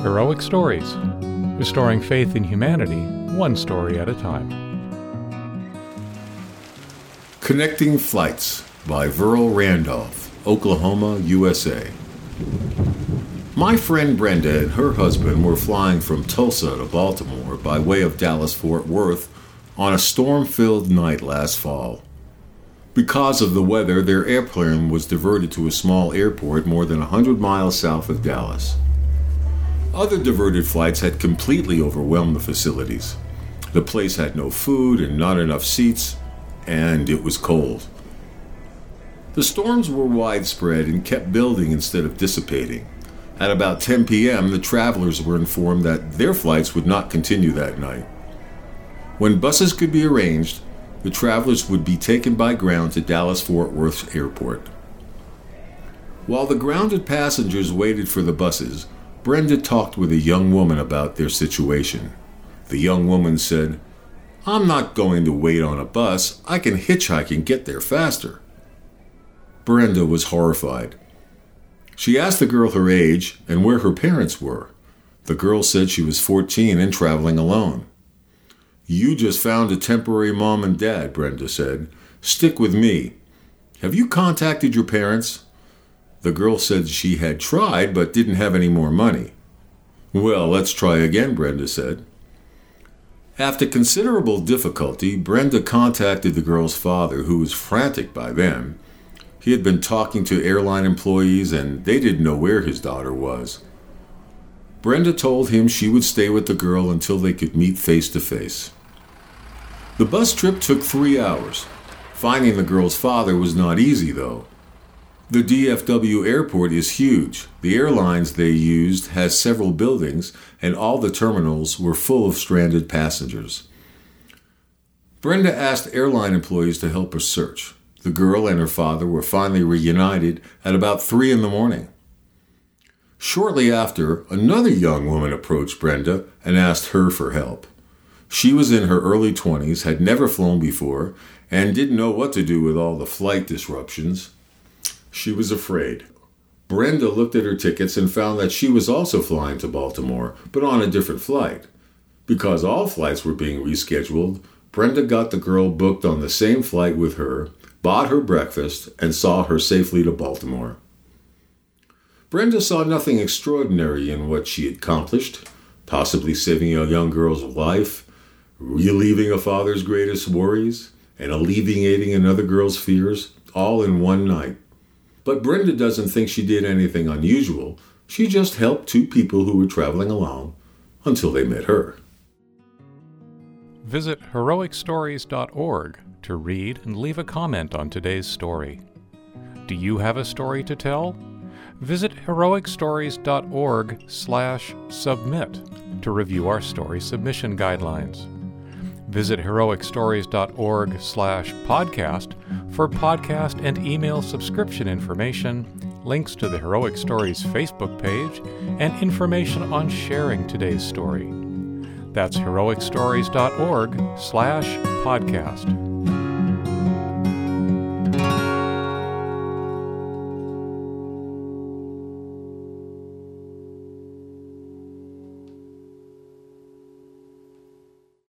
Heroic Stories, restoring faith in humanity, one story at a time. Connecting Flights by Verl Randolph, Oklahoma, USA. My friend Brenda and her husband were flying from Tulsa to Baltimore by way of Dallas-Fort Worth on a storm-filled night last fall. Because of the weather, their airplane was diverted to a small airport more than 100 miles south of Dallas. Other diverted flights had completely overwhelmed the facilities. The place had no food and not enough seats, and it was cold. The storms were widespread and kept building instead of dissipating. At about 10 p.m., the travelers were informed that their flights would not continue that night. When buses could be arranged, the travelers would be taken by ground to Dallas-Fort Worth Airport. While the grounded passengers waited for the buses, Brenda talked with a young woman about their situation. The young woman said, "I'm not going to wait on a bus. I can hitchhike and get there faster." Brenda was horrified. She asked the girl her age and where her parents were. The girl said she was 14 and traveling alone. "You just found a temporary mom and dad," Brenda said. "Stick with me. Have you contacted your parents?" The girl said she had tried but didn't have any more money. "Well, let's try again," Brenda said. After considerable difficulty, Brenda contacted the girl's father, who was frantic by then. He had been talking to airline employees and they didn't know where his daughter was. Brenda told him she would stay with the girl until they could meet face to face. The bus trip took 3 hours. Finding the girl's father was not easy, though. The DFW airport is huge. The airlines they used has several buildings, and all the terminals were full of stranded passengers. Brenda asked airline employees to help her search. The girl and her father were finally reunited at about 3 a.m. Shortly after, another young woman approached Brenda and asked her for help. She was in her early 20s, had never flown before, and didn't know what to do with all the flight disruptions. She was afraid. Brenda looked at her tickets and found that she was also flying to Baltimore, but on a different flight. Because all flights were being rescheduled, Brenda got the girl booked on the same flight with her, bought her breakfast, and saw her safely to Baltimore. Brenda saw nothing extraordinary in what she had accomplished, possibly saving a young girl's life, relieving a father's greatest worries, and alleviating another girl's fears, all in one night. But Brenda doesn't think she did anything unusual. She just helped two people who were traveling along until they met her. Visit heroicstories.org to read and leave a comment on today's story. Do you have a story to tell? Visit heroicstories.org/submit to review our story submission guidelines. Visit heroicstories.org/podcast for podcast and email subscription information, links to the Heroic Stories Facebook page, and information on sharing today's story. That's heroicstories.org/podcast.